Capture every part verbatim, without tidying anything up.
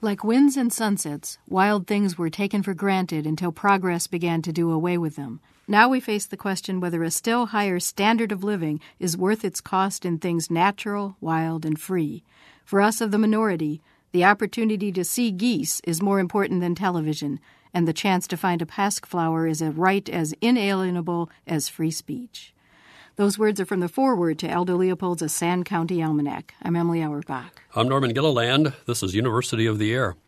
Like winds and sunsets, wild things were taken for granted until progress began to do away with them. Now we face the question whether a still higher standard of living is worth its cost in things natural, wild, and free. For us of the minority, the opportunity to see geese is more important than television, and the chance to find a pasque-flower is a right as inalienable as free speech. Those words are from the foreword to Aldo Leopold's A Sand County Almanac. I'm Emily Auerbach. I'm Norman Gilliland. This is University of the Air.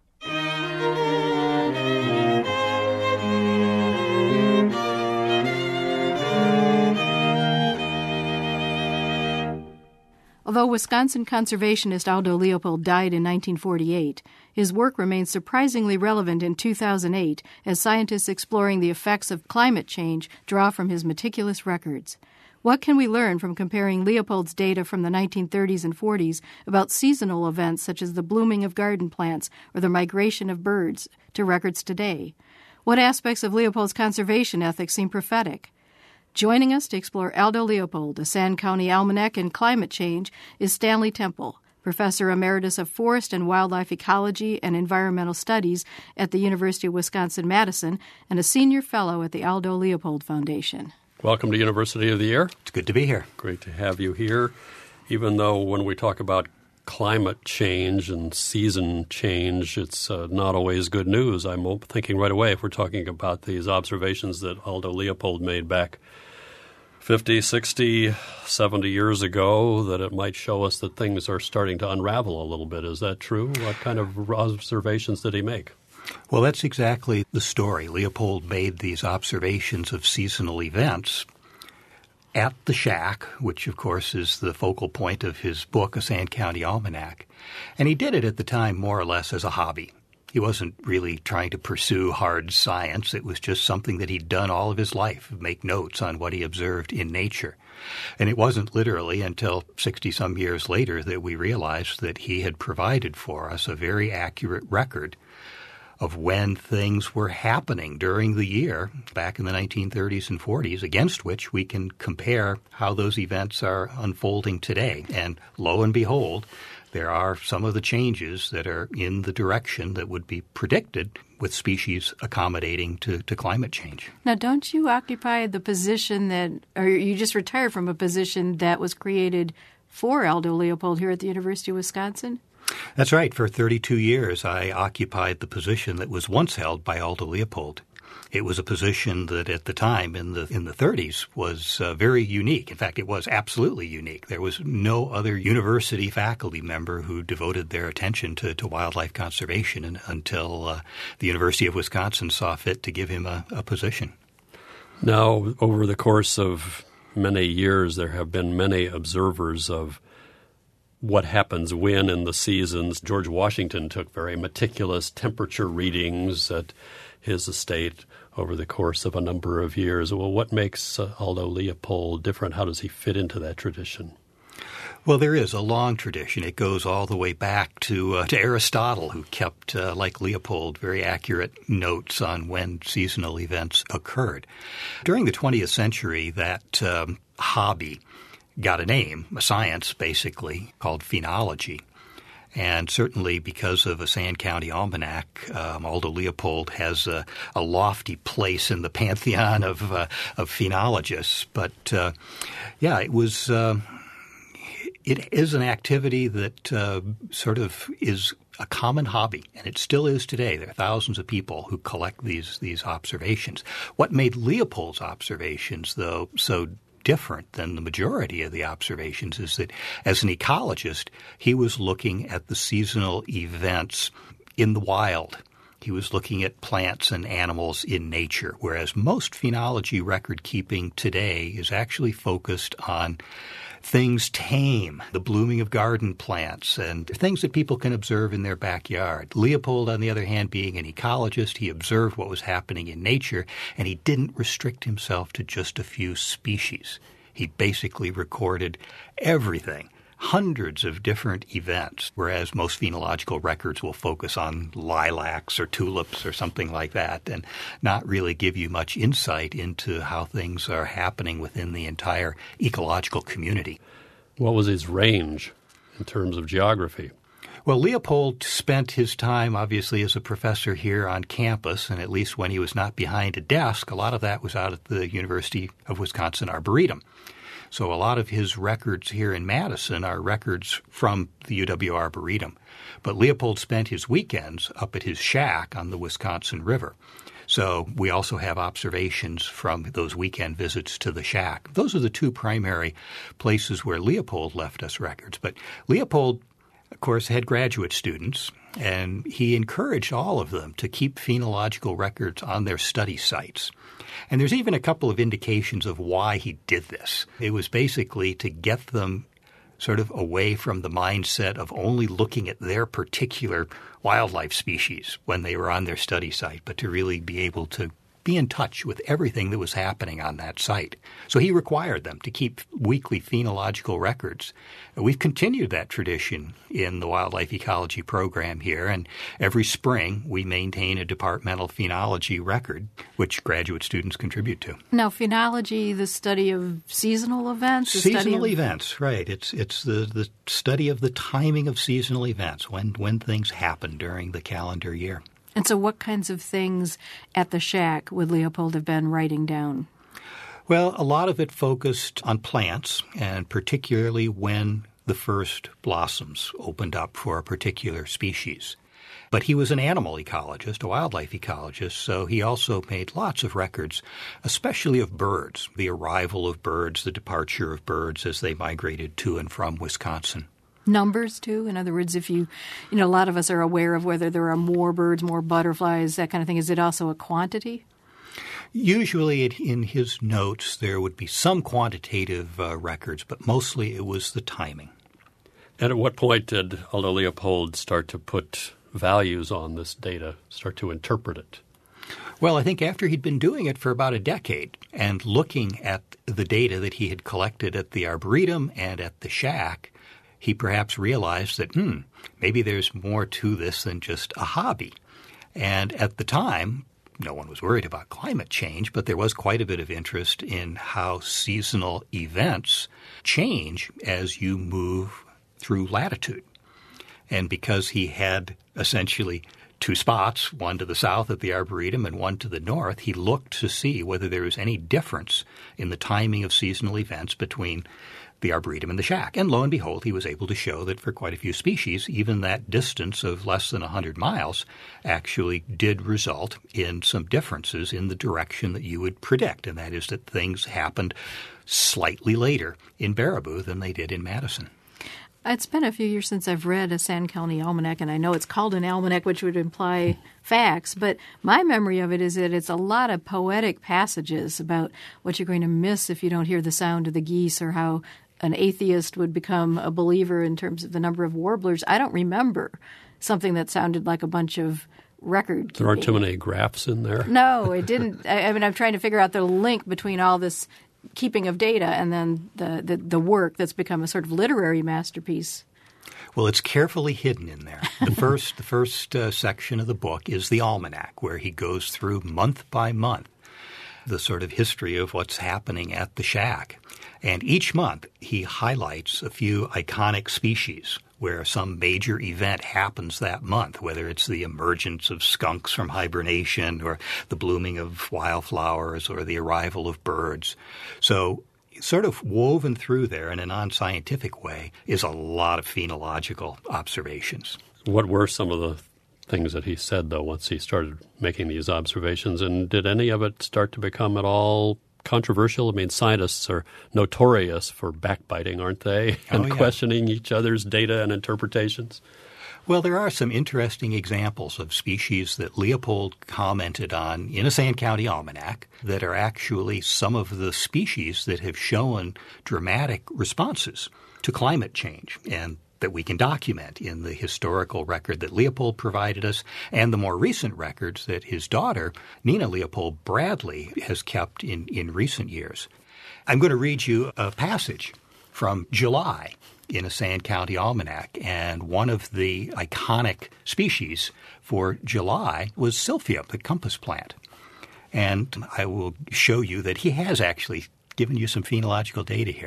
Although Wisconsin conservationist Aldo Leopold died in nineteen forty-eight, his work remains surprisingly relevant in two thousand eight as scientists exploring the effects of climate change draw from his meticulous records. What can we learn from comparing Leopold's data from the nineteen thirties and forties about seasonal events such as the blooming of garden plants or the migration of birds to records today? What aspects of Leopold's conservation ethics seem prophetic? Joining us to explore Aldo Leopold, A Sand County Almanac, and climate change is Stanley Temple, Professor Emeritus of Forest and Wildlife Ecology and Environmental Studies at the University of Wisconsin-Madison and a Senior Fellow at the Aldo Leopold Foundation. Welcome to University of the Air. It's good to be here. Great to have you here, even though when we talk about climate change and season change, it's uh, not always good news. I'm thinking right away if we're talking about these observations that Aldo Leopold made back fifty, sixty, seventy years ago, that it might show us that things are starting to unravel a little bit. Is that true? What kind of observations did he make? Well, that's exactly the story. Leopold made these observations of seasonal events at the shack, which, of course, is the focal point of his book, A Sand County Almanac. And he did it at the time more or less as a hobby. He wasn't really trying to pursue hard science. It was just something that he'd done all of his life, make notes on what he observed in nature. And it wasn't literally until sixty-some years later that we realized that he had provided for us a very accurate record of when things were happening during the year back in the nineteen thirties and forties, against which we can compare how those events are unfolding today. And lo and behold, there are some of the changes that are in the direction that would be predicted with species accommodating to, to climate change. Now, don't you occupy the position that, or you just retired from a position that was created for Aldo Leopold here at the University of Wisconsin? That's right. For thirty-two years, I occupied the position that was once held by Aldo Leopold. It was a position that at the time in the in the thirties was uh, very unique. In fact, it was absolutely unique. There was no other university faculty member who devoted their attention to, to wildlife conservation in, until uh, the University of Wisconsin saw fit to give him a, a position. Now, over the course of many years, there have been many observers of what happens when in the seasons. George Washington took very meticulous temperature readings at his estate over the course of a number of years. Well, what makes uh, Aldo Leopold different? How does he fit into that tradition? Well, there is a long tradition. It goes all the way back to uh, to Aristotle, who kept, uh, like Leopold, very accurate notes on when seasonal events occurred. During the twentieth century, that um, hobby got a name, a science basically, called phenology. And certainly because of A Sand County Almanac, um, Aldo Leopold has a, a lofty place in the pantheon of, uh, of phenologists. But, uh, yeah, it was uh, it is an activity that uh, sort of is a common hobby, and it still is today. There are thousands of people who collect these these observations. What made Leopold's observations, though, so different than the majority of the observations is that as an ecologist, he was looking at the seasonal events in the wild. He was looking at plants and animals in nature, whereas most phenology record keeping today is actually focused on things tame, the blooming of garden plants, and things that people can observe in their backyard. Leopold, on the other hand, being an ecologist, he observed what was happening in nature, and he didn't restrict himself to just a few species. He basically recorded everything, hundreds of different events, whereas most phenological records will focus on lilacs or tulips or something like that and not really give you much insight into how things are happening within the entire ecological community. What was his range in terms of geography? Well, Leopold spent his time, obviously, as a professor here on campus, and at least when he was not behind a desk, a lot of that was out at the University of Wisconsin Arboretum. So a lot of his records here in Madison are records from the U W Arboretum. But Leopold spent his weekends up at his shack on the Wisconsin River. So we also have observations from those weekend visits to the shack. Those are the two primary places where Leopold left us records. But Leopold, of course, had graduate students, and he encouraged all of them to keep phenological records on their study sites. And there's even a couple of indications of why he did this. It was basically to get them sort of away from the mindset of only looking at their particular wildlife species when they were on their study site, but to really be able to be in touch with everything that was happening on that site. So he required them to keep weekly phenological records. We've continued that tradition in the wildlife ecology program here, and every spring we maintain a departmental phenology record, which graduate students contribute to. Now, phenology, the study of seasonal events? The Seasonal study of... events, right. It's it's the, the study of the timing of seasonal events, when, when things happen during the calendar year. And so what kinds of things at the shack would Leopold have been writing down? Well, a lot of it focused on plants, and particularly when the first blossoms opened up for a particular species. But he was an animal ecologist, a wildlife ecologist, so he also made lots of records, especially of birds, the arrival of birds, the departure of birds as they migrated to and from Wisconsin. Numbers, too? In other words, if you, you know, a lot of us are aware of whether there are more birds, more butterflies, that kind of thing. Is it also a quantity? Usually in his notes there would be some quantitative uh, records, but mostly it was the timing. And at what point did Aldo Leopold start to put values on this data, start to interpret it? Well, I think after he'd been doing it for about a decade and looking at the data that he had collected at the Arboretum and at the shack, he perhaps realized that, hmm, maybe there's more to this than just a hobby. And at the time, no one was worried about climate change, but there was quite a bit of interest in how seasonal events change as you move through latitude. And because he had essentially two spots, one to the south at the Arboretum and one to the north, he looked to see whether there was any difference in the timing of seasonal events between the Arboretum and the shack. And lo and behold, he was able to show that for quite a few species, even that distance of less than one hundred miles actually did result in some differences in the direction that you would predict, and that is that things happened slightly later in Baraboo than they did in Madison. It's been a few years since I've read a Sand County Almanac, and I know it's called an almanac, which would imply facts, but my memory of it is that it's a lot of poetic passages about what you're going to miss if you don't hear the sound of the geese, or how an atheist would become a believer in terms of the number of warblers. I don't remember something that sounded like a bunch of record keeping. There aren't too many graphs in there. No, it didn't. I, I mean, I'm trying to figure out the link between all this keeping of data and then the, the, the work that's become a sort of literary masterpiece. Well, it's carefully hidden in there. The first, the first uh, section of the book is the almanac, where he goes through month by month the sort of history of what's happening at the shack. And each month he highlights a few iconic species where some major event happens that month, whether it's the emergence of skunks from hibernation or the blooming of wildflowers or the arrival of birds. So sort of woven through there in a non-scientific way is a lot of phenological observations. What were some of the things that he said, though, once he started making these observations? And did any of it start to become at all controversial? I mean, scientists are notorious for backbiting, aren't they? And oh, yeah. questioning each other's data and interpretations. Well, there are some interesting examples of species that Leopold commented on in a Sand County Almanac that are actually some of the species that have shown dramatic responses to climate change, and that we can document in the historical record that Leopold provided us and the more recent records that his daughter, Nina Leopold Bradley, has kept in, in recent years. I'm going to read you a passage from July in a Sand County Almanac, and one of the iconic species for July was Sylphia, the compass plant. And I will show you that he has actually given you some phenological data here.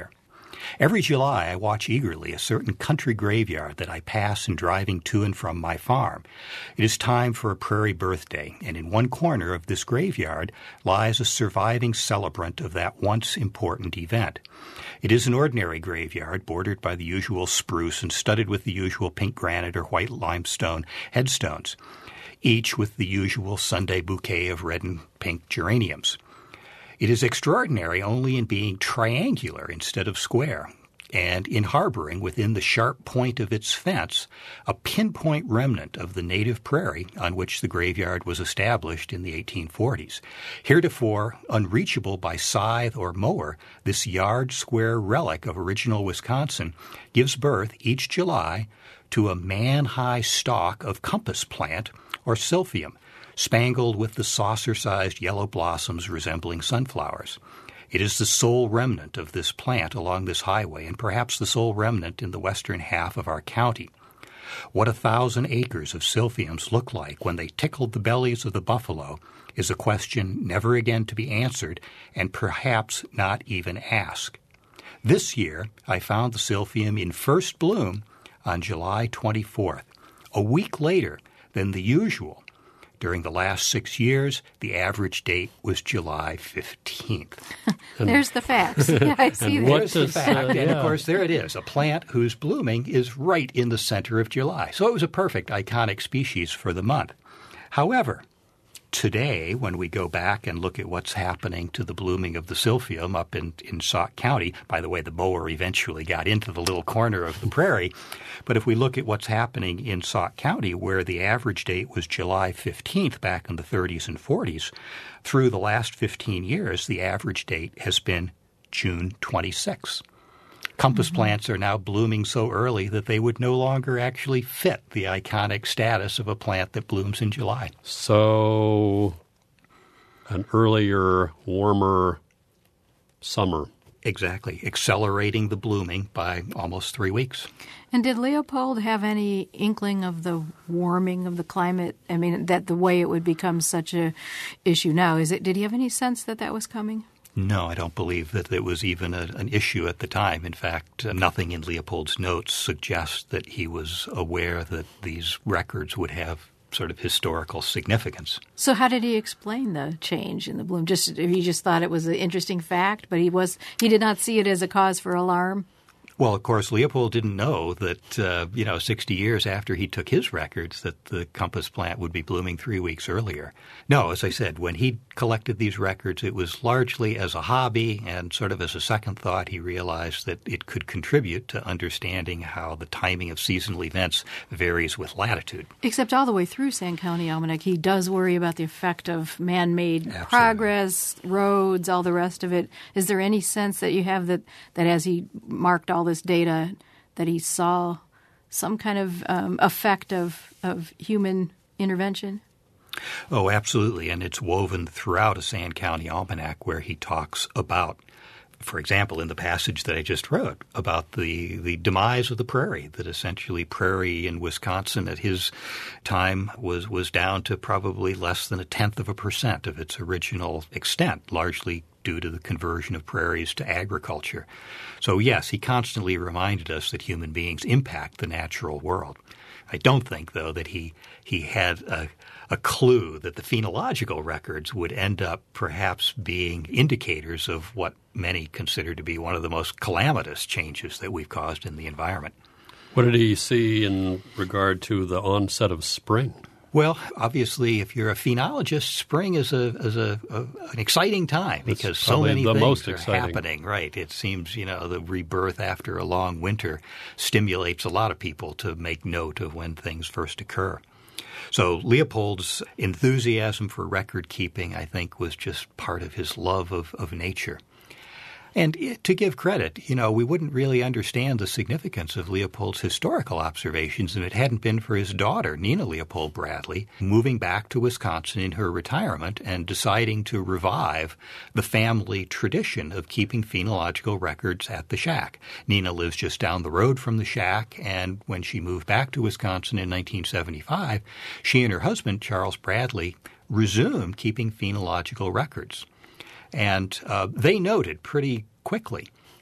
Every July, I watch eagerly a certain country graveyard that I pass in driving to and from my farm. It is time for a prairie birthday, and in one corner of this graveyard lies a surviving celebrant of that once important event. It is an ordinary graveyard bordered by the usual spruce and studded with the usual pink granite or white limestone headstones, each with the usual Sunday bouquet of red and pink geraniums. It is extraordinary only in being triangular instead of square, and in harboring within the sharp point of its fence a pinpoint remnant of the native prairie on which the graveyard was established in the eighteen forties. Heretofore unreachable by scythe or mower, this yard-square relic of original Wisconsin gives birth each July to a man-high stalk of compass plant or silphium, spangled with the saucer-sized yellow blossoms resembling sunflowers. It is the sole remnant of this plant along this highway, and perhaps the sole remnant in the western half of our county. What a thousand acres of silphiums look like when they tickled the bellies of the buffalo is a question never again to be answered, and perhaps not even asked. This year, I found the silphium in first bloom on July twenty-fourth, a week later than the usual. During the last six years, the average date was July fifteenth. There's the facts. Yeah, I see that. There's the fact. Uh, yeah. And, of course, there it is. A plant whose blooming is right in the center of July. So it was a perfect iconic species for the month. However, today, when we go back and look at what's happening to the blooming of the silphium up in, in Sauk County — by the way, the mower eventually got into the little corner of the prairie — but if we look at what's happening in Sauk County, where the average date was July fifteenth back in the thirties and forties, through the last fifteen years, the average date has been June twenty-sixth. Compass mm-hmm. plants are now blooming so early that they would no longer actually fit the iconic status of a plant that blooms in July. So an earlier, warmer summer. Exactly, accelerating the blooming by almost three weeks. And did Leopold have any inkling of the warming of the climate? I mean, that the way it would become such a issue now, is it? Did he have any sense that that was coming? No, I don't believe that it was even a, an issue at the time. In fact, uh, nothing in Leopold's notes suggests that he was aware that these records would have sort of historical significance. So how did he explain the change in the bloom? Just he just thought it was an interesting fact, but he was he did not see it as a cause for alarm? Well, of course, Leopold didn't know that, uh, you know, sixty years after he took his records that the compass plant would be blooming three weeks earlier. No, as I said, when he collected these records, it was largely as a hobby, and sort of as a second thought, he realized that it could contribute to understanding how the timing of seasonal events varies with latitude. Except all the way through Sand County Almanac, he does worry about the effect of man-made Absolutely. progress, roads, all the rest of it. Is there any sense that you have that, that as he marked all this data, that he saw some kind of um, effect of, of human intervention? Oh, absolutely. And it's woven throughout a Sand County Almanac where he talks about, for example, in the passage that I just wrote, about the, the demise of the prairie, that essentially prairie in Wisconsin at his time was, was down to probably less than a tenth of a percent of its original extent, largely due to the conversion of prairies to agriculture. So, yes, he constantly reminded us that human beings impact the natural world. I don't think, though, that he he had a, a clue that the phenological records would end up perhaps being indicators of what many consider to be one of the most calamitous changes that we've caused in the environment. What did he see in regard to the onset of spring? Well, obviously, if you're a phenologist, spring is a is a, a an exciting time It's because so many the things most are exciting. happening. Right? It seems, you know, the rebirth after a long winter stimulates a lot of people to make note of when things first occur. So Leopold's enthusiasm for record keeping, I think, was just part of his love of, of nature. And to give credit, you know, we wouldn't really understand the significance of Leopold's historical observations if it hadn't been for his daughter, Nina Leopold Bradley, moving back to Wisconsin in her retirement and deciding to revive the family tradition of keeping phenological records at the shack. Nina lives just down the road from the shack, and when she moved back to Wisconsin in nineteen seventy-five, she and her husband, Charles Bradley, resumed keeping phenological records. And uh, they noted pretty quickly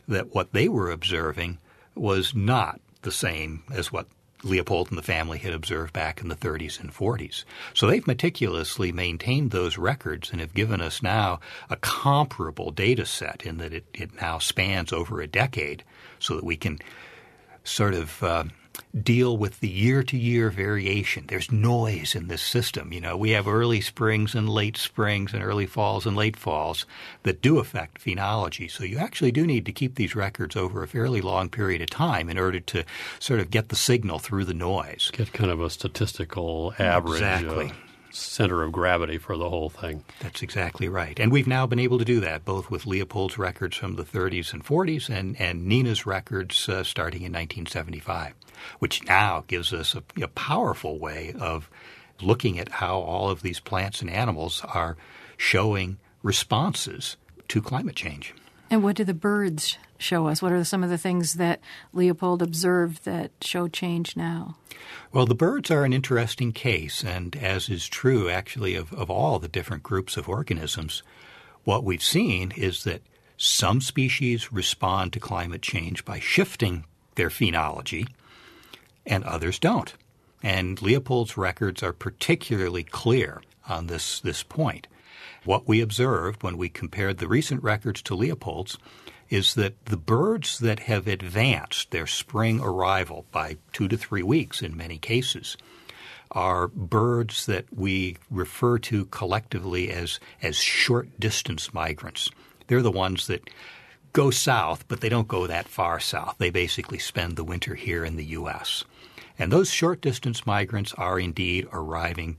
that what they were observing was not the same as what Leopold and the family had observed back in the thirties and forties. So they've meticulously maintained those records and have given us now a comparable data set in that it, it now spans over a decade so that we can sort of uh, deal with the year-to-year variation. There's noise in this system. You know, we have early springs and late springs and early falls and late falls that do affect phenology. So you actually do need to keep these records over a fairly long period of time in order to sort of get the signal through the noise. Get kind of a statistical average. Exactly. Uh, center of gravity for the whole thing. That's exactly right. And we've now been able to do that, both with Leopold's records from the thirties and forties and, and Nina's records uh, starting in nineteen seventy-five, which now gives us a, a powerful way of looking at how all of these plants and animals are showing responses to climate change. And what do the birds show us? What are some of the things that Leopold observed that show change now? Well, the birds are an interesting case, and as is true actually of, of all the different groups of organisms, what we've seen is that some species respond to climate change by shifting their phenology, and others don't. And Leopold's records are particularly clear on this, this point. What we observed when we compared the recent records to Leopold's is that the birds that have advanced their spring arrival by two to three weeks in many cases are birds that we refer to collectively as, as short-distance migrants. They're the ones that go south, but they don't go that far south. They basically spend the winter here in the U S. And those short-distance migrants are indeed arriving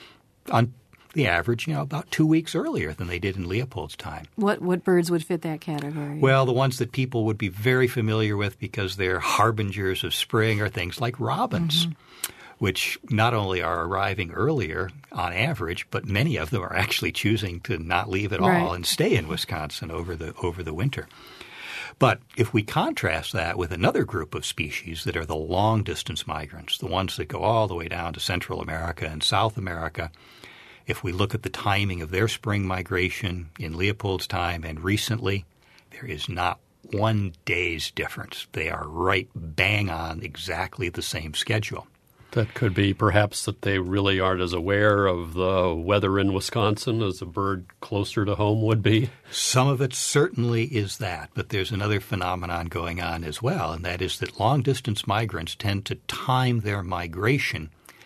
on the average, you know, about two weeks earlier than they did in Leopold's time. What what birds would fit that category? Well, the ones that people would be very familiar with because they're harbingers of spring are things like robins, mm-hmm. which not only are arriving earlier on average, but many of them are actually choosing to not leave at right. all and stay in Wisconsin over the over the winter. But if we contrast that with another group of species that are the long-distance migrants, the ones that go all the way down to Central America and South America, if we look at the timing of their spring migration in Leopold's time and recently, there is not one day's difference. They are right bang on exactly the same schedule. That could be perhaps that they really aren't as aware of the weather in Wisconsin as a bird closer to home would be. Some of it certainly is that, but there's another phenomenon going on as well, and that is that long-distance migrants tend to time their migration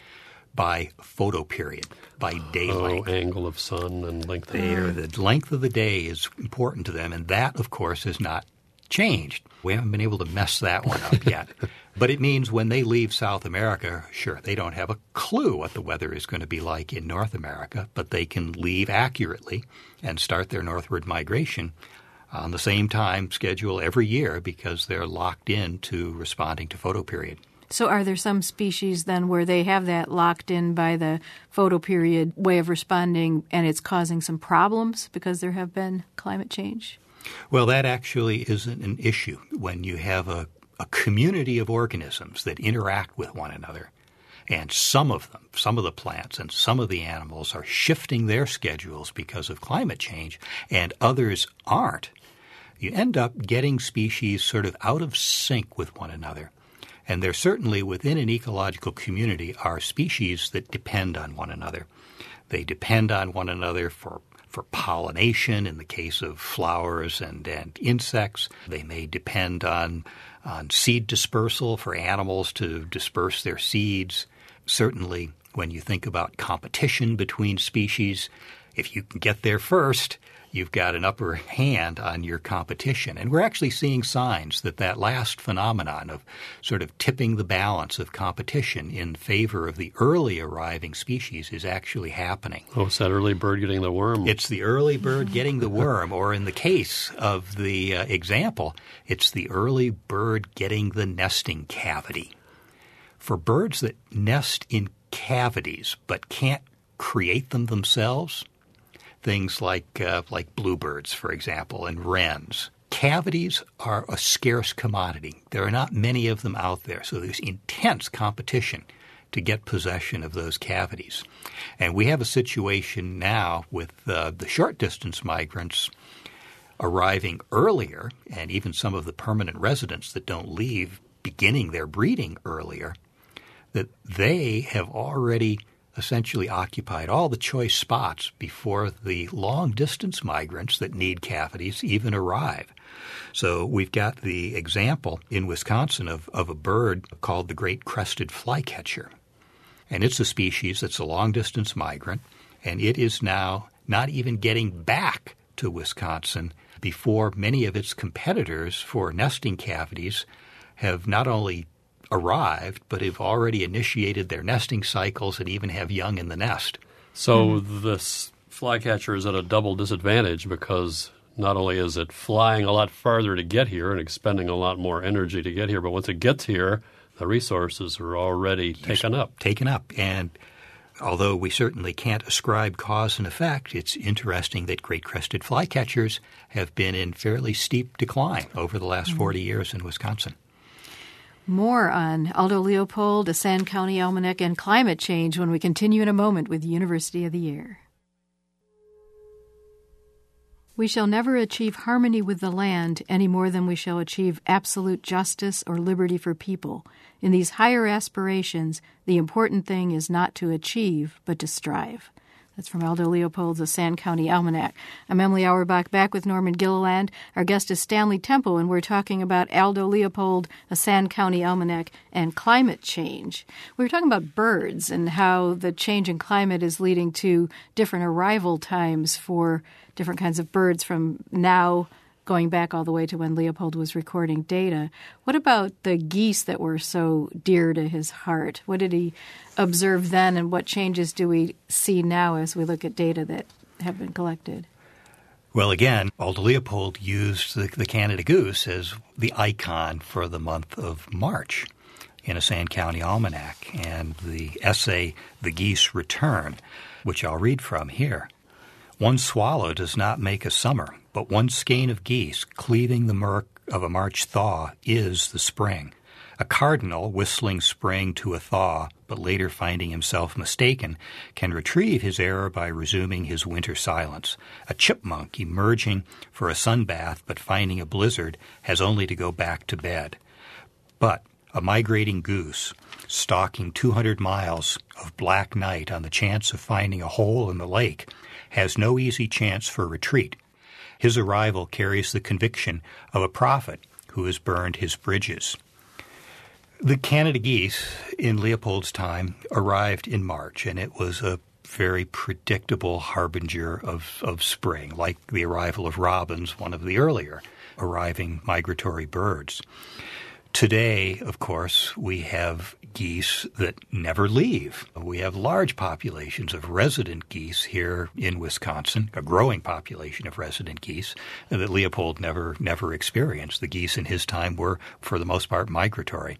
by photoperiod, by daylight. Oh, angle of sun and length of day. The length of the day is important to them, and that, of course, has not changed. We haven't been able to mess that one up yet. But it means when they leave South America, sure, they don't have a clue what the weather is going to be like in North America, but they can leave accurately and start their northward migration on the same time schedule every year because they're locked in to responding to photoperiod. So are there some species then where they have that locked in by the photoperiod way of responding and it's causing some problems because there have been climate change? Well, that actually isn't an issue when you have a, a community of organisms that interact with one another. And some of them, some of the plants and some of the animals are shifting their schedules because of climate change, and others aren't. You end up getting species sort of out of sync with one another. And there certainly within an ecological community are species that depend on one another. They depend on one another for for pollination in the case of flowers and, and insects. They may depend on, on seed dispersal for animals to disperse their seeds. Certainly when you think about competition between species, if you can get there first, you've got an upper hand on your competition. And we're actually seeing signs that that last phenomenon of sort of tipping the balance of competition in favor of the early arriving species is actually happening. Oh, it's that early bird getting the worm. It's the early bird getting the worm, or in the case of the uh, example, it's the early bird getting the nesting cavity. For birds that nest in cavities but can't create them themselves, things like uh, like bluebirds, for example, and wrens. Cavities are a scarce commodity. There are not many of them out there, so there's intense competition to get possession of those cavities. And we have a situation now with uh, the short-distance migrants arriving earlier, and even some of the permanent residents that don't leave beginning their breeding earlier, that they have already essentially occupied all the choice spots before the long-distance migrants that need cavities even arrive. So we've got the example in Wisconsin of, of a bird called the great crested flycatcher. And it's a species that's a long-distance migrant, and it is now not even getting back to Wisconsin before many of its competitors for nesting cavities have not only arrived, but have already initiated their nesting cycles and even have young in the nest. So mm-hmm. this flycatcher is at a double disadvantage because not only is it flying a lot farther to get here and expending a lot more energy to get here, but once it gets here, the resources are already taken up. Taken up. And although we certainly can't ascribe cause and effect, it's interesting that great crested flycatchers have been in fairly steep decline over the last mm-hmm. forty years in Wisconsin. More on Aldo Leopold, a Sand County Almanac, and climate change when we continue in a moment with University of the Year. We shall never achieve harmony with the land any more than we shall achieve absolute justice or liberty for people. In these higher aspirations, the important thing is not to achieve, but to strive. That's from Aldo Leopold's A Sand County Almanac. I'm Emily Auerbach, back with Norman Gilliland. Our guest is Stanley Temple, and we're talking about Aldo Leopold, A Sand County Almanac, and climate change. We were talking about birds and how the change in climate is leading to different arrival times for different kinds of birds from now going back all the way to when Leopold was recording data. What about the geese that were so dear to his heart? What did he observe then, and what changes do we see now as we look at data that have been collected? Well, again, Aldo Leopold used the, the Canada goose as the icon for the month of March in A Sand County Almanac, and the essay, The Geese Return, which I'll read from here. One swallow does not make a summer, but one skein of geese cleaving the murk of a March thaw is the spring. A cardinal whistling spring to a thaw, but later finding himself mistaken, can retrieve his error by resuming his winter silence. A chipmunk emerging for a sunbath, but finding a blizzard, has only to go back to bed. But a migrating goose, stalking two hundred miles of black night on the chance of finding a hole in the lake, has no easy chance for retreat. His arrival carries the conviction of a prophet who has burned his bridges. The Canada geese in Leopold's time arrived in March, and it was a very predictable harbinger of, of spring, like the arrival of robins, one of the earlier arriving migratory birds. Today, of course, we have geese that never leave. We have large populations of resident geese here in Wisconsin, a growing population of resident geese that Leopold never never experienced. The geese in his time were, for the most part, migratory.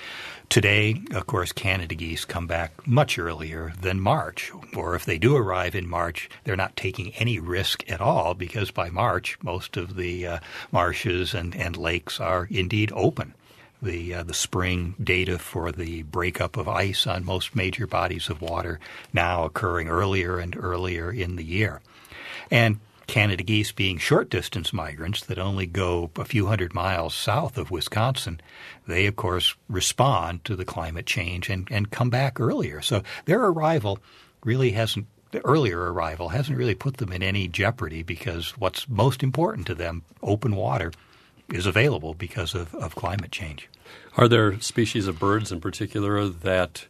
Today, of course, Canada geese come back much earlier than March, or if they do arrive in March, they're not taking any risk at all because by March, most of the uh, marshes and, and lakes are indeed open. The uh, the spring data for the breakup of ice on most major bodies of water now occurring earlier and earlier in the year. And Canada geese being short-distance migrants that only go a few hundred miles south of Wisconsin, they, of course, respond to the climate change and, and come back earlier. So their arrival really hasn't, the earlier arrival hasn't really put them in any jeopardy because what's most important to them, open water, is available because of, of climate change. Are there species of birds in particular that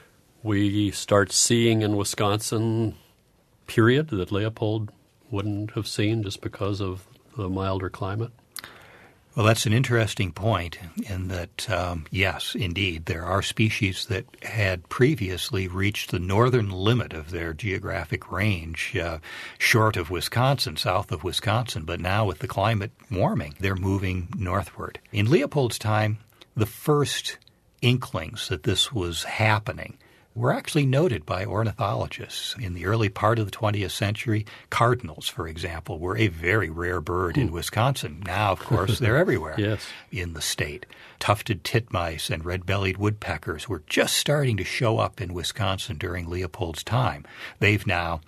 we start seeing in Wisconsin, period, that Leopold wouldn't have seen just because of the milder climate? Well, that's an interesting point in that, um, yes, indeed, there are species that had previously reached the northern limit of their geographic range, uh, short of Wisconsin, south of Wisconsin, but now with the climate warming, they're moving northward. In Leopold's time, the first inklings that this was happening were actually noted by ornithologists. In the early part of the twentieth century, cardinals, for example, were a very rare bird in Wisconsin. Now, of course, they're everywhere yes. in the state. Tufted titmice and red-bellied woodpeckers were just starting to show up in Wisconsin during Leopold's time. They've now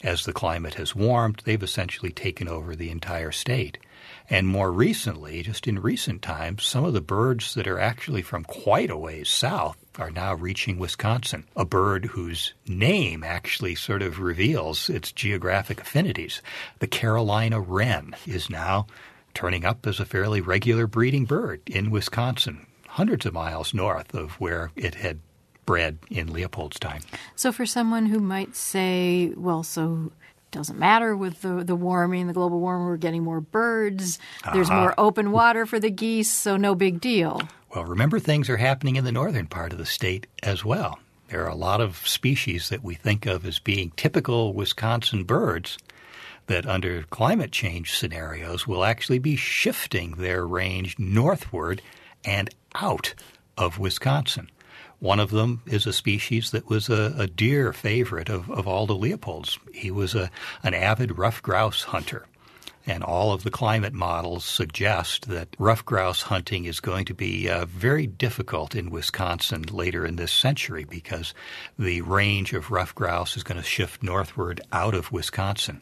As the climate has warmed, they've essentially taken over the entire state. And more recently, just in recent times, some of the birds that are actually from quite a ways south are now reaching Wisconsin, a bird whose name actually sort of reveals its geographic affinities. The Carolina wren is now turning up as a fairly regular breeding bird in Wisconsin, hundreds of miles north of where it had bred in Leopold's time. So for someone who might say, well, so it doesn't matter with the, the warming, the global warming, we're getting more birds, there's uh-huh. more open water for the geese, so no big deal. Well, remember, things are happening in the northern part of the state as well. There are a lot of species that we think of as being typical Wisconsin birds that under climate change scenarios will actually be shifting their range northward and out of Wisconsin. One of them is a species that was a, a dear favorite of, of Aldo Leopold's. He was a, an avid ruffed grouse hunter. And all of the climate models suggest that ruffed grouse hunting is going to be uh, very difficult in Wisconsin later in this century because the range of ruffed grouse is going to shift northward out of Wisconsin.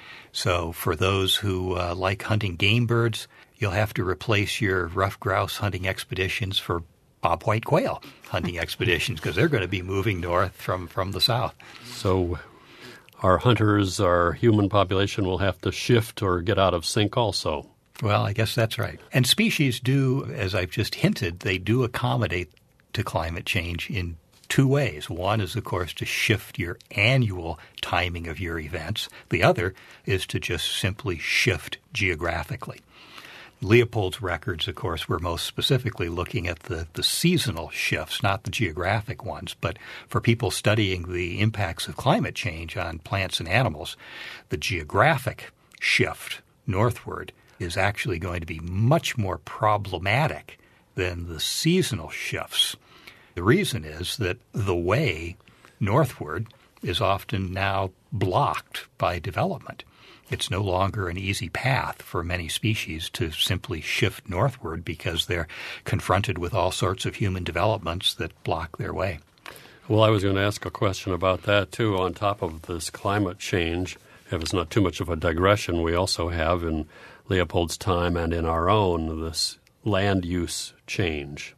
So for those who uh, like hunting game birds, you'll have to replace your ruffed grouse hunting expeditions for bobwhite quail hunting expeditions because they're going to be moving north from, from the south. So our hunters, our human population will have to shift or get out of sync also. Well, I guess that's right. And species do, as I've just hinted, they do accommodate to climate change in two ways. One is, of course, to shift your annual timing of your events. The other is to just simply shift geographically. Leopold's records, of course, were most specifically looking at the, the seasonal shifts, not the geographic ones. But for people studying the impacts of climate change on plants and animals, the geographic shift northward is actually going to be much more problematic than the seasonal shifts. The reason is that the way northward is often now blocked by development. It's no longer an easy path for many species to simply shift northward because they're confronted with all sorts of human developments that block their way. Well, I was going to ask a question about that, too. On top of this climate change, if it's not too much of a digression, we also have in Leopold's time and in our own this land use change.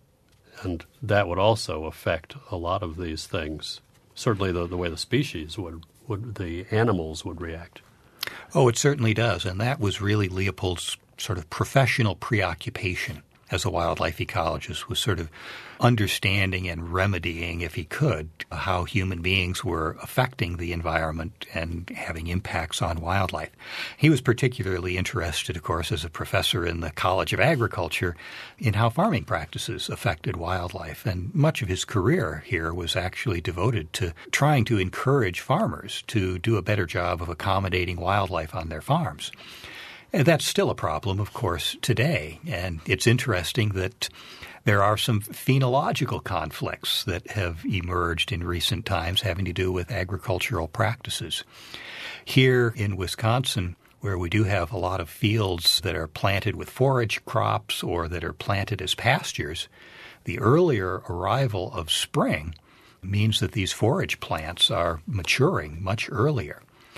And that would also affect a lot of these things, certainly the, the way the species would, would, the animals would react. Oh, it certainly does, and that was really Leopold's sort of professional preoccupation as a wildlife ecologist, was sort of understanding and remedying, if he could, how human beings were affecting the environment and having impacts on wildlife. He was particularly interested, of course, as a professor in the College of Agriculture, in how farming practices affected wildlife. And much of his career here was actually devoted to trying to encourage farmers to do a better job of accommodating wildlife on their farms. And that's still a problem, of course, today. And it's interesting that there are some phenological conflicts that have emerged in recent times having to do with agricultural practices. Here in Wisconsin, where we do have a lot of fields that are planted with forage crops or that are planted as pastures, the earlier arrival of spring means that these forage plants are maturing much earlier.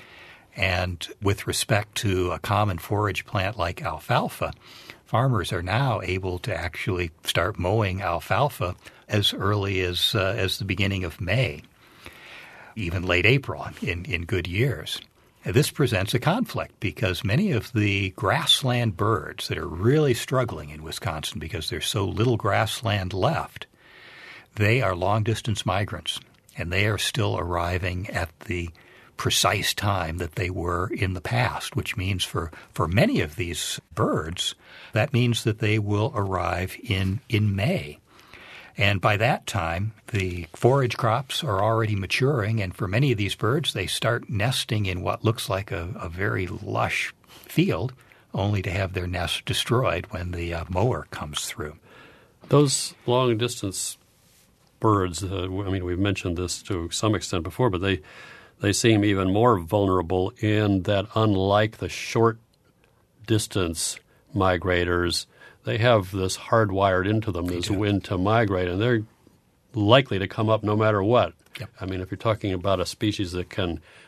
And with respect to a common forage plant like alfalfa, farmers are now able to actually start mowing alfalfa as early as uh, as the beginning of May, even late April in, in good years. This presents a conflict because many of the grassland birds that are really struggling in Wisconsin because there's so little grassland left, they are long-distance migrants, and they are still arriving at the precise time that they were in the past, which means for, for many of these birds, that means that they will arrive in, in May. And by that time, the forage crops are already maturing, and for many of these birds, they start nesting in what looks like a, a very lush field, only to have their nest destroyed when the uh, mower comes through. Those long-distance birds, uh, I mean, we've mentioned this to some extent before, but they They seem even more vulnerable in that, unlike the short-distance migrators, they have this hardwired into them, this wind to migrate, and they're likely to come up no matter what. Yep. I mean, if you're talking about a species that can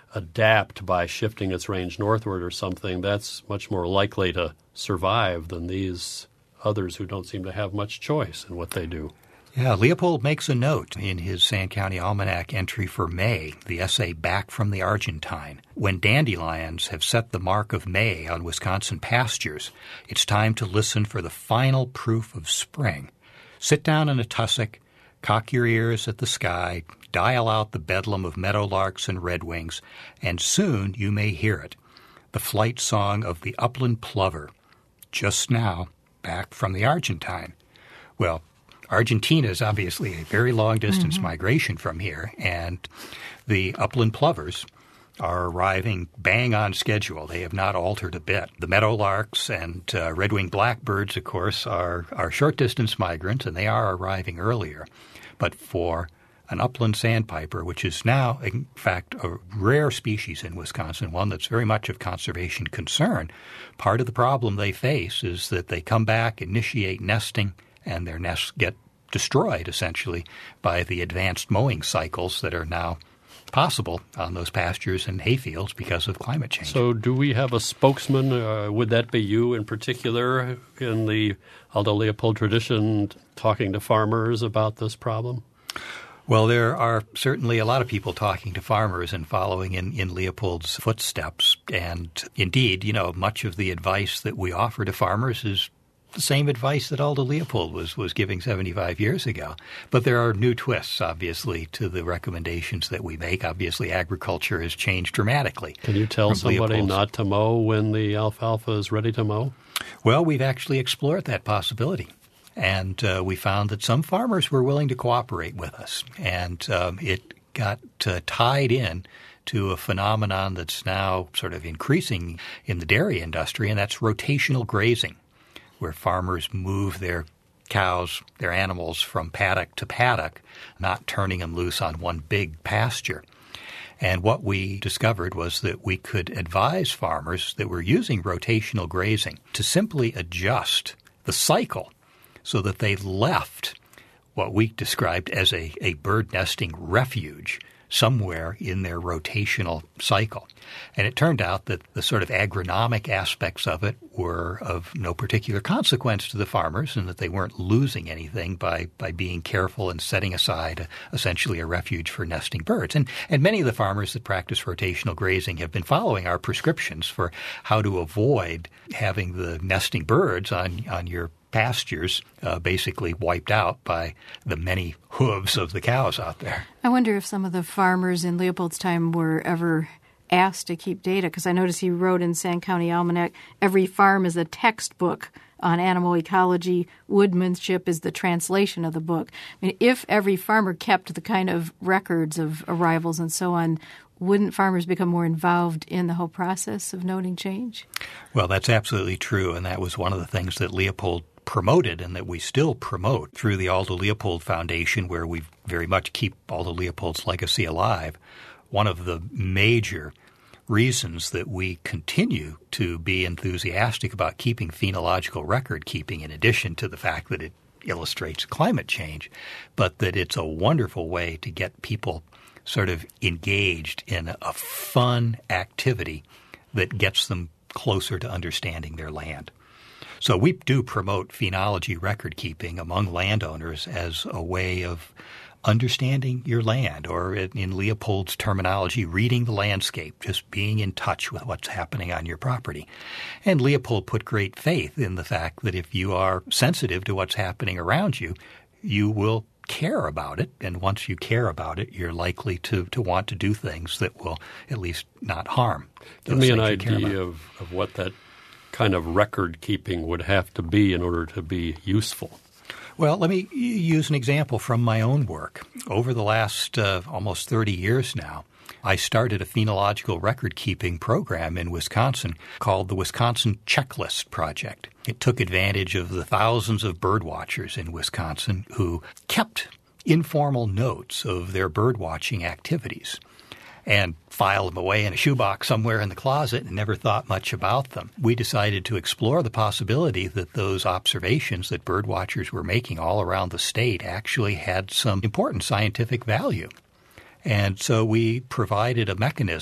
adapt by shifting its range northward or something, that's much more likely to survive than these others who don't seem to have much choice in what they do. Yeah, Leopold makes a note in his Sand County Almanac entry for May, the essay Back from the Argentine. When dandelions have set the mark of May on Wisconsin pastures, it's time to listen for the final proof of spring. Sit down in a tussock, cock your ears at the sky, dial out the bedlam of meadowlarks and redwings, and soon you may hear it, the flight song of the upland plover, just now back from the Argentine. Well, Argentina is obviously a very long-distance mm-hmm. migration from here, and the upland plovers are arriving bang on schedule. They have not altered a bit. The meadowlarks and uh, red-winged blackbirds, of course, are, are short-distance migrants, and they are arriving earlier. But for an upland sandpiper, which is now, in fact, a rare species in Wisconsin, one that's very much of conservation concern, part of the problem they face is that they come back, initiate nesting, and their nests get destroyed, essentially, by the advanced mowing cycles that are now possible on those pastures and hayfields because of climate change. So do we have a spokesman? Uh, would that be you in particular in the Aldo Leopold tradition talking to farmers about this problem? Well, there are certainly a lot of people talking to farmers and following in, in Leopold's footsteps. And indeed, you know, much of the advice that we offer to farmers is the same advice that Aldo Leopold was, was giving seventy-five years ago. But there are new twists, obviously, to the recommendations that we make. Obviously, agriculture has changed dramatically. Can you tell somebody Leopold's. not to mow when the alfalfa is ready to mow? Well, we've actually explored that possibility. And uh, we found that some farmers were willing to cooperate with us. And um, it got uh, tied in to a phenomenon that's now sort of increasing in the dairy industry, and that's rotational grazing, where farmers move their cows, their animals, from paddock to paddock, not turning them loose on one big pasture. And what we discovered was that we could advise farmers that were using rotational grazing to simply adjust the cycle so that they left what we described as a, a bird nesting refuge somewhere in their rotational cycle. And it turned out that the sort of agronomic aspects of it were of no particular consequence to the farmers and that they weren't losing anything by, by being careful and setting aside a, essentially a refuge for nesting birds. And, and many of the farmers that practice rotational grazing have been following our prescriptions for how to avoid having the nesting birds on, on your pastures uh, basically wiped out by the many hooves of the cows out there. I wonder if some of the farmers in Leopold's time were ever asked to keep data, because I noticed he wrote in Sand County Almanac, every farm is a textbook on animal ecology, woodmanship is the translation of the book. I mean, if every farmer kept the kind of records of arrivals and so on, wouldn't farmers become more involved in the whole process of noting change? Well, that's absolutely true, and that was one of the things that Leopold promoted and that we still promote through the Aldo Leopold Foundation, where we very much keep Aldo Leopold's legacy alive. One of the major reasons that we continue to be enthusiastic about keeping phenological record keeping, in addition to the fact that it illustrates climate change, but that it's a wonderful way to get people sort of engaged in a fun activity that gets them closer to understanding their land. So we do promote phenology record keeping among landowners as a way of understanding your land, or in Leopold's terminology, reading the landscape, just being in touch with what's happening on your property. And Leopold put great faith in the fact that if you are sensitive to what's happening around you, you will care about it. And once you care about it, you're likely to, to want to do things that will at least not harm. Give me an idea of, of what that kind of record keeping would have to be in order to be useful. Well, let me use an example from my own work. Over the last uh, almost thirty years now, I started a phenological record-keeping program in Wisconsin called the Wisconsin Checklist Project. It took advantage of the thousands of bird watchers in Wisconsin who kept informal notes of their bird watching activities and filed them away in a shoebox somewhere in the closet and never thought much about them. We decided to explore the possibility that those observations that bird watchers were making all around the state actually had some important scientific value. And so we provided a mechanism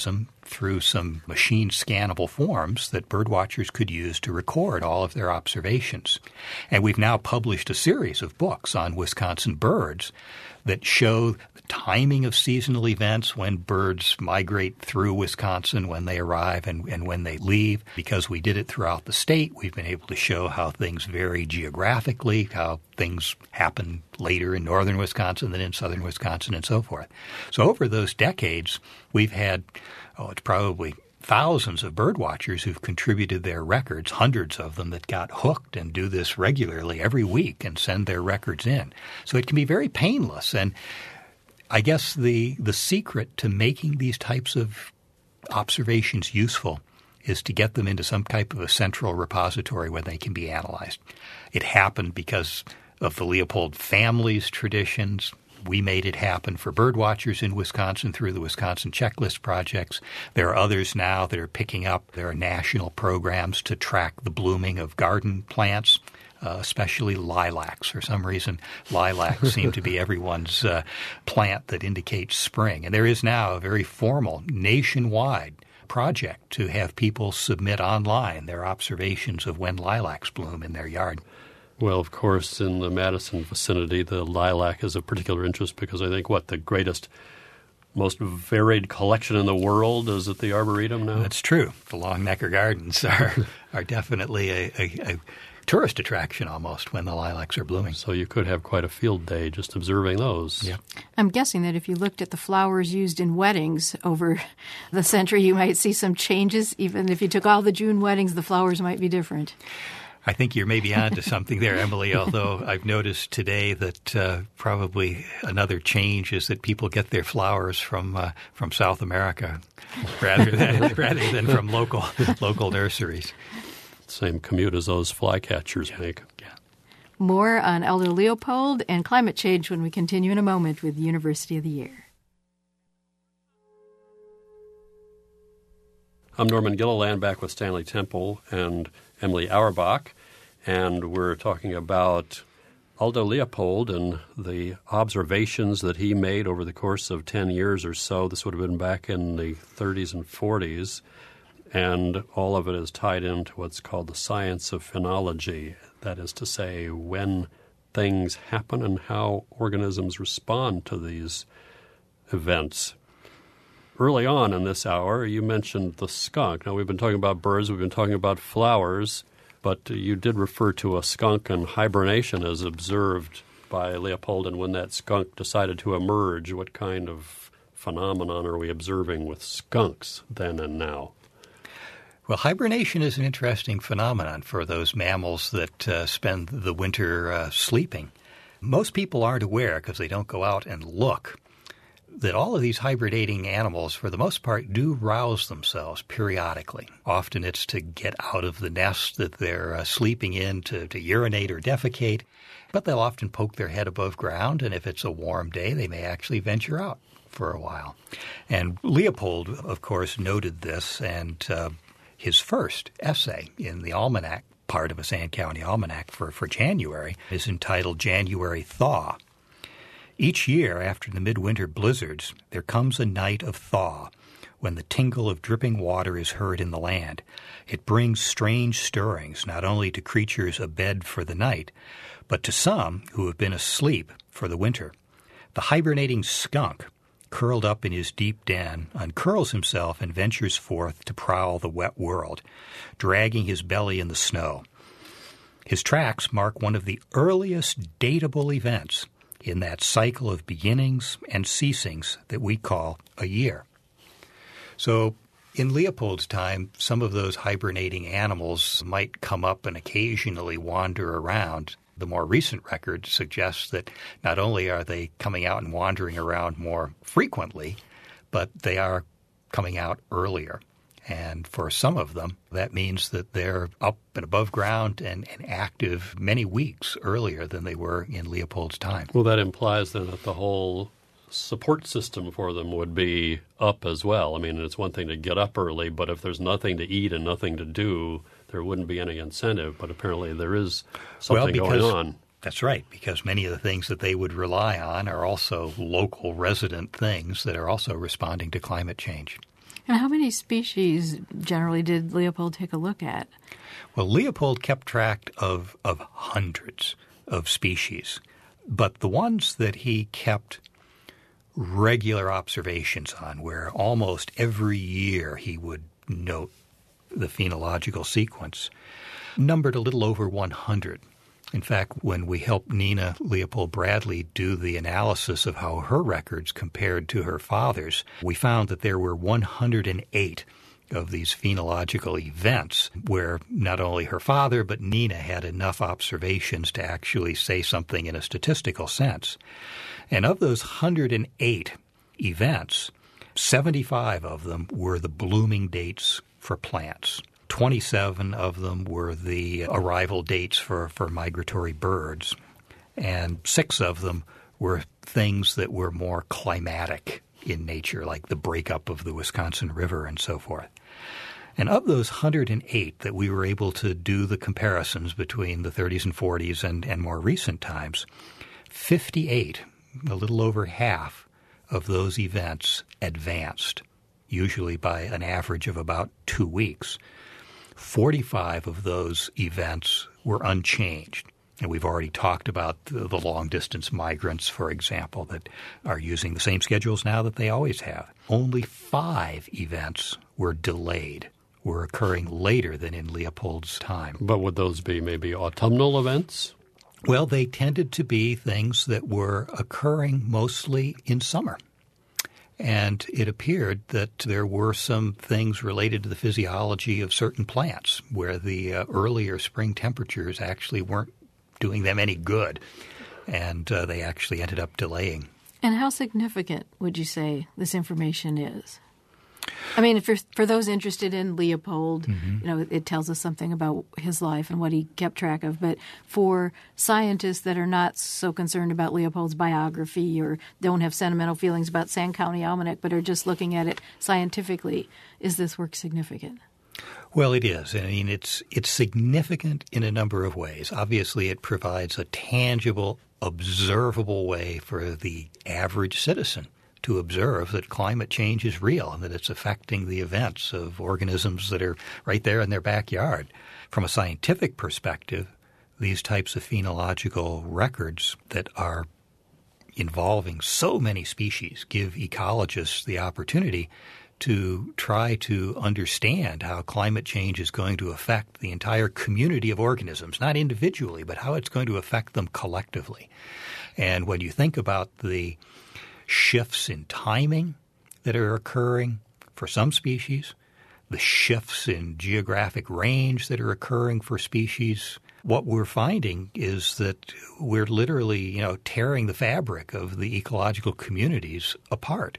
through some machine scannable forms that birdwatchers could use to record all of their observations. And we've now published a series of books on Wisconsin birds that show the timing of seasonal events, when birds migrate through Wisconsin, when they arrive and, and when they leave. Because we did it throughout the state, we've been able to show how things vary geographically, how things happen later in northern Wisconsin than in southern Wisconsin, and so forth. So over those decades, we've had, oh, it's probably thousands of bird watchers who've contributed their records, hundreds of them that got hooked and do this regularly every week and send their records in. So it can be very painless. And I guess the the secret to making these types of observations useful is to get them into some type of a central repository where they can be analyzed. It happened because of the Leopold family's traditions. We made it happen for bird watchers in Wisconsin through the Wisconsin Checklist projects. There are others now that are picking up. There are national programs to track the blooming of garden plants, uh, especially lilacs. For some reason, lilacs seem to be everyone's uh, plant that indicates spring. And there is now a very formal nationwide project to have people submit online their observations of when lilacs bloom in their yard. Well, of course, in the Madison vicinity, the lilac is of particular interest because I think, what, the greatest, most varied collection in the world is at the Arboretum now? That's true. The Long Necker Gardens are are definitely a, a, a tourist attraction almost when the lilacs are blooming. So you could have quite a field day just observing those. Yeah. I'm guessing that if you looked at the flowers used in weddings over the century, you might see some changes. Even if you took all the June weddings, the flowers might be different. I think you're maybe on to something there, Emily, although I've noticed today that uh, probably another change is that people get their flowers from uh, from South America rather than rather than from local local nurseries. Same commute as those flycatchers yeah. make. Yeah. More on Aldo Leopold and climate change when we continue in a moment with University of the Year. I'm Norman Gilliland, back with Stanley Temple and Emily Auerbach, and we're talking about Aldo Leopold and the observations that he made over the course of ten years or so. This would have been back in the thirties and forties, and all of it is tied into what's called the science of phenology. That is to say, when things happen and how organisms respond to these events. Early on in this hour, you mentioned the skunk. Now, we've been talking about birds, we've been talking about flowers, but you did refer to a skunk in hibernation as observed by Leopold, and when that skunk decided to emerge, what kind of phenomenon are we observing with skunks then and now? Well, hibernation is an interesting phenomenon for those mammals that uh, spend the winter uh, sleeping. Most people aren't aware, because they don't go out and look, that all of these hibernating animals, for the most part, do rouse themselves periodically. Often it's to get out of the nest that they're uh, sleeping in, to, to urinate or defecate, but they'll often poke their head above ground, and if it's a warm day, they may actually venture out for a while. And Leopold, of course, noted this, and uh, his first essay in the almanac, part of a Sand County Almanac for, for January, is entitled January Thaw. Each year after the midwinter blizzards, there comes a night of thaw, when the tingle of dripping water is heard in the land. It brings strange stirrings, not only to creatures abed for the night, but to some who have been asleep for the winter. The hibernating skunk, curled up in his deep den, uncurls himself and ventures forth to prowl the wet world, dragging his belly in the snow. His tracks mark one of the earliest datable events in that cycle of beginnings and ceasings that we call a year. So in Leopold's time, some of those hibernating animals might come up and occasionally wander around. The more recent record suggests that not only are they coming out and wandering around more frequently, but they are coming out earlier. And for some of them, that means that they're up and above ground and, and active many weeks earlier than they were in Leopold's time. Well, that implies then that the whole support system for them would be up as well. I mean, it's one thing to get up early, but if there's nothing to eat and nothing to do, there wouldn't be any incentive. But apparently there is something well, because, going on. That's right, because many of the things that they would rely on are also local resident things that are also responding to climate change. And how many species generally did Leopold take a look at? Well, Leopold kept track of, of hundreds of species, but the ones that he kept regular observations on, where almost every year he would note the phenological sequence, numbered a little over one hundred. In fact, when we helped Nina Leopold Bradley do the analysis of how her records compared to her father's, we found that there were one hundred eight of these phenological events where not only her father but Nina had enough observations to actually say something in a statistical sense. And of those one hundred eight events, seventy-five of them were the blooming dates for plants. twenty-seven of them were the arrival dates for, for migratory birds, and six of them were things that were more climatic in nature, like the breakup of the Wisconsin River and so forth. And of those one hundred eight that we were able to do the comparisons between the thirties and forties and, and more recent times, fifty-eight, a little over half of those events advanced, usually by an average of about two weeks. forty-five of those events were unchanged. And we've already talked about the, the long-distance migrants, for example, that are using the same schedules now that they always have. Only five events were delayed, were occurring later than in Leopold's time. But would those be maybe autumnal events? Well, they tended to be things that were occurring mostly in summer. And it appeared that there were some things related to the physiology of certain plants where the uh, earlier spring temperatures actually weren't doing them any good, and uh, they actually ended up delaying. And how significant would you say this information is? I mean, for for those interested in Leopold, mm-hmm. you know, it tells us something about his life and what he kept track of. But for scientists that are not so concerned about Leopold's biography or don't have sentimental feelings about Sand County Almanac, but are just looking at it scientifically, is this work significant? Well, it is. I mean, it's it's significant in a number of ways. Obviously, it provides a tangible, observable way for the average citizen to observe that climate change is real and that it's affecting the events of organisms that are right there in their backyard. From a scientific perspective, these types of phenological records that are involving so many species give ecologists the opportunity to try to understand how climate change is going to affect the entire community of organisms, not individually, but how it's going to affect them collectively. And when you think about the shifts in timing that are occurring for some species, the shifts in geographic range that are occurring for species, what we're finding is that we're literally, you know, tearing the fabric of the ecological communities apart.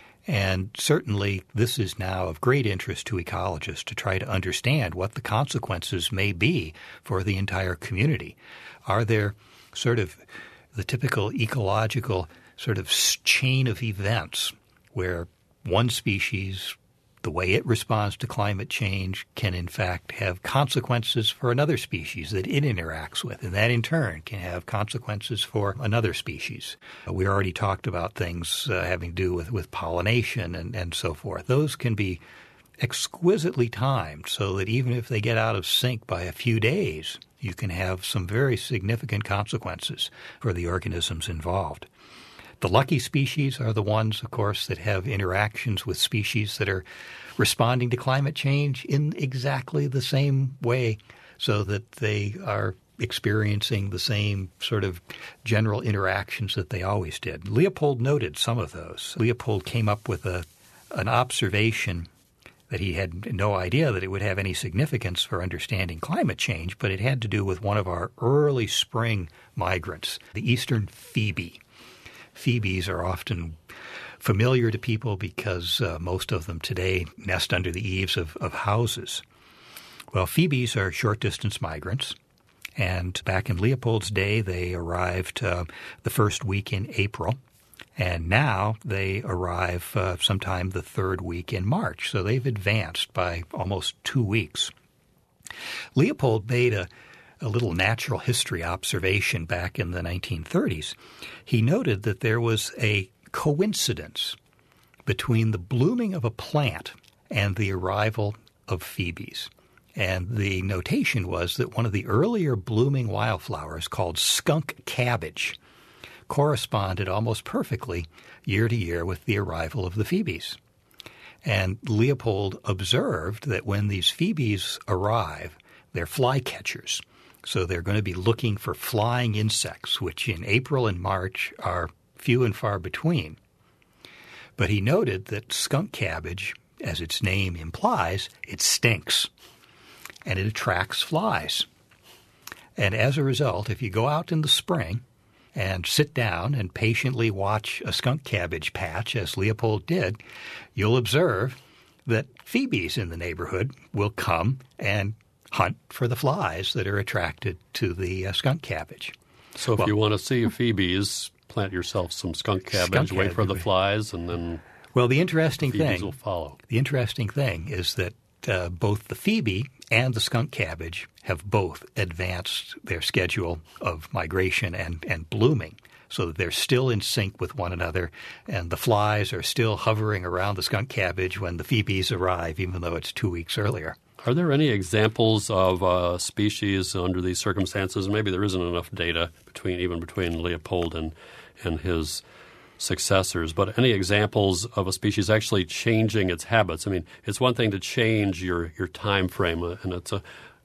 And certainly this is now of great interest to ecologists to try to understand what the consequences may be for the entire community. Are there sort of the typical ecological sort of chain of events where one species, the way it responds to climate change, can in fact have consequences for another species that it interacts with, and that in turn can have consequences for another species. Uh, we already talked about things uh, having to do with, with pollination and, and so forth. Those can be exquisitely timed so that even if they get out of sync by a few days, you can have some very significant consequences for the organisms involved. The lucky species are the ones, of course, that have interactions with species that are responding to climate change in exactly the same way so that they are experiencing the same sort of general interactions that they always did. Leopold noted some of those. Leopold came up with a an observation that he had no idea that it would have any significance for understanding climate change, but it had to do with one of our early spring migrants, the eastern phoebe. Phoebes are often familiar to people because uh, most of them today nest under the eaves of, of houses. Well, phoebes are short-distance migrants, and back in Leopold's day, they arrived uh, the first week in April, and now they arrive uh, sometime the third week in March. So they've advanced by almost two weeks. Leopold made a a little natural history observation back in the nineteen thirties. He noted that there was a coincidence between the blooming of a plant and the arrival of phoebes. And the notation was that one of the earlier blooming wildflowers, called skunk cabbage, corresponded almost perfectly year to year with the arrival of the phoebes. And Leopold observed that when these phoebes arrive, they're flycatchers. So they're going to be looking for flying insects, which in April and March are few and far between. But he noted that skunk cabbage, as its name implies, it stinks, and it attracts flies. And as a result, if you go out in the spring and sit down and patiently watch a skunk cabbage patch, as Leopold did, you'll observe that phoebes in the neighborhood will come and hunt for the flies that are attracted to the uh, skunk cabbage. So if well, you want to see phoebes, plant yourself some skunk cabbage, skunk wait cabbage. for the flies, and then well, the interesting phoebes thing, will follow. The interesting thing is that uh, both the phoebe and the skunk cabbage have both advanced their schedule of migration and, and blooming, so that they're still in sync with one another, and the flies are still hovering around the skunk cabbage when the phoebes arrive, even though it's two weeks earlier. Are there any examples of uh, species under these circumstances? Maybe there isn't enough data between even between Leopold and, and his successors, but any examples of a species actually changing its habits? I mean, it's one thing to change your, your time frame, and it's a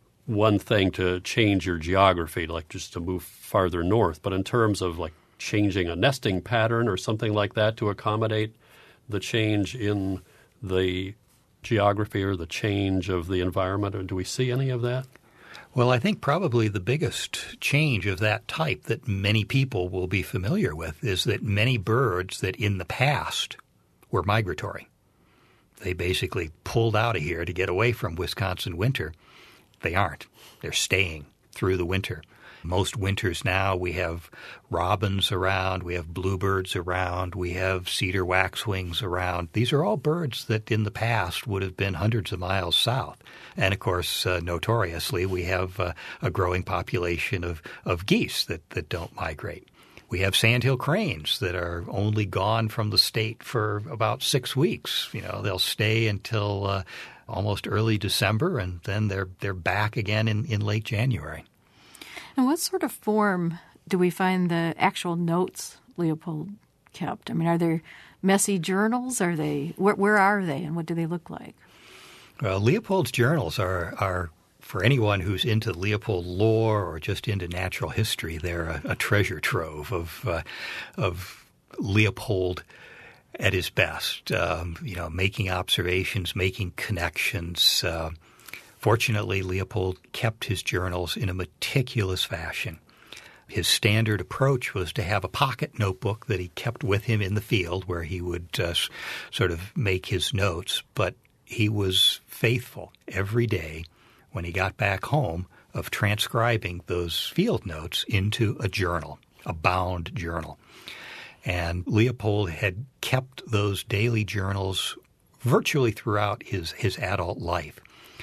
one thing to change your geography, like just to move farther north. But in terms of like changing a nesting pattern or something like that to accommodate the change in the geography or the change of the environment, or do we see any of that? Well, I think probably the biggest change of that type that many people will be familiar with is that many birds that in the past were migratory, they basically pulled out of here to get away from Wisconsin winter. They aren't. They're staying through the winter. Most winters now we have robins around, we have bluebirds around, we have cedar waxwings around. These are all birds that in the past would have been hundreds of miles south. And, of course, uh, notoriously, we have uh, a growing population of, of geese that, that don't migrate. We have sandhill cranes that are only gone from the state for about six weeks. You know, they'll stay until uh, almost early December, and then they're they're back again in, in late January. And what sort of form do we find the actual notes Leopold kept? I mean, are there messy journals? Are they where, where are they, and what do they look like? Well, Leopold's journals are are for anyone who's into Leopold lore or just into natural history, they're a, a treasure trove of uh, of Leopold at his best. Um, you know, making observations, making connections. Uh, fortunately, Leopold kept his journals in a meticulous fashion. His standard approach was to have a pocket notebook that he kept with him in the field where he would uh, sort of make his notes, but he was faithful every day when he got back home of transcribing those field notes into a journal, a bound journal. And Leopold had kept those daily journals virtually throughout his, his adult life.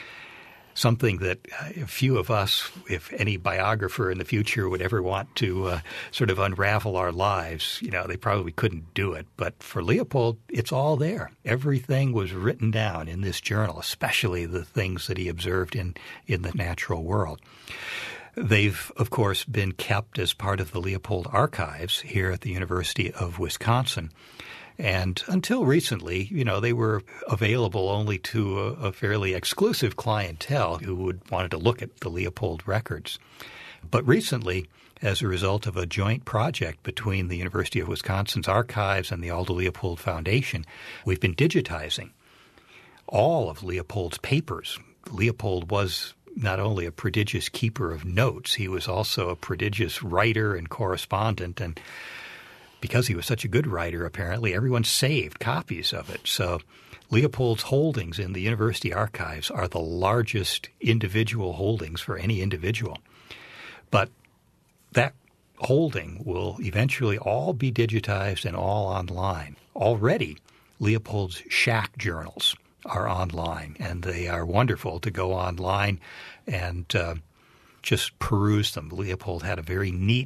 Something that uh, few of us, if any biographer in the future would ever want to uh, sort of unravel our lives, you know, they probably couldn't do it. But for Leopold, it's all there. Everything was written down in this journal, especially the things that he observed in, in the natural world. They've, of course, been kept as part of the Leopold Archives here at the University of Wisconsin. And until recently, you know, they were available only to a, a fairly exclusive clientele who would wanted to look at the Leopold records. But recently, as a result of a joint project between the University of Wisconsin's archives and the Aldo Leopold Foundation, we've been digitizing all of Leopold's papers. Leopold was not only a prodigious keeper of notes, he was also a prodigious writer and correspondent, and because he was such a good writer, apparently, everyone saved copies of it. So Leopold's holdings in the university archives are the largest individual holdings for any individual. But that holding will eventually all be digitized and all online. Already, Leopold's shack journals are online, and they are wonderful to go online and uh, just peruse them. Leopold had a very neat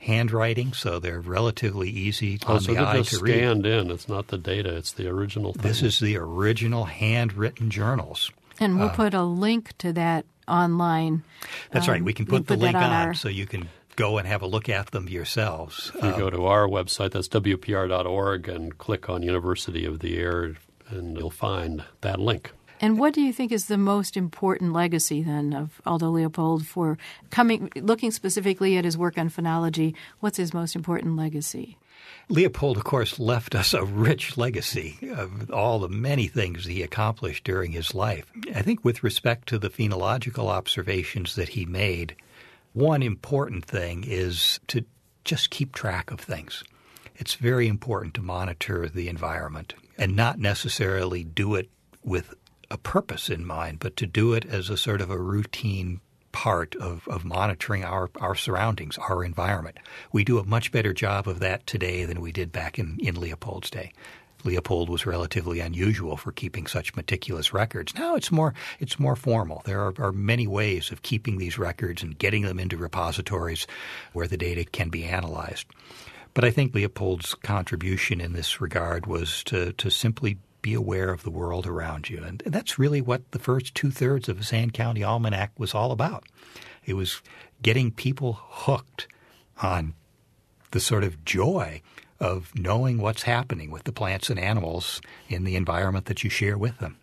handwriting, so they're relatively easy oh, on so the eye they're just to read. scanned in. It's not the data. It's the original thing. This is the original handwritten journals. And we'll Uh, put a link to that online. That's Um, right. We can we put the put that link on on, our- so you can go and have a look at them yourselves. If you Uh, go to our website, that's W P R dot org, and click on University of the Air, and you'll find that link. And what do you think is the most important legacy then of Aldo Leopold for coming, looking specifically at his work on phenology? What's his most important legacy? Leopold, of course, left us a rich legacy of all the many things he accomplished during his life. I think with respect to the phenological observations that he made, one important thing is to just keep track of things. It's very important to monitor the environment and not necessarily do it with a purpose in mind, but to do it as a sort of a routine part of, of monitoring our, our surroundings, our environment. We do a much better job of that today than we did back in, in Leopold's day. Leopold was relatively unusual for keeping such meticulous records. Now it's more it's more formal. There are, are many ways of keeping these records and getting them into repositories where the data can be analyzed. But I think Leopold's contribution in this regard was to, to simply be aware of the world around you. And that's really what the first two-thirds of the Sand County Almanac was all about. It was getting people hooked on the sort of joy of knowing what's happening with the plants and animals in the environment that you share with them.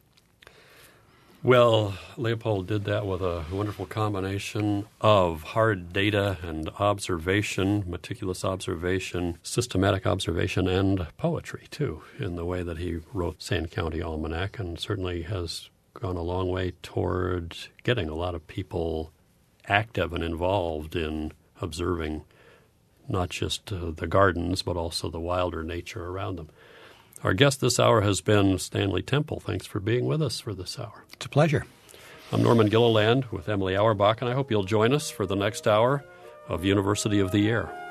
Well, Leopold did that with a wonderful combination of hard data and observation, meticulous observation, systematic observation, and poetry, too, in the way that he wrote Sand County Almanac, and certainly has gone a long way toward getting a lot of people active and involved in observing not just uh, the gardens, but also the wilder nature around them. Our guest this hour has been Stanley Temple. Thanks for being with us for this hour. It's a pleasure. I'm Norman Gilliland with Emily Auerbach, and I hope you'll join us for the next hour of University of the Air.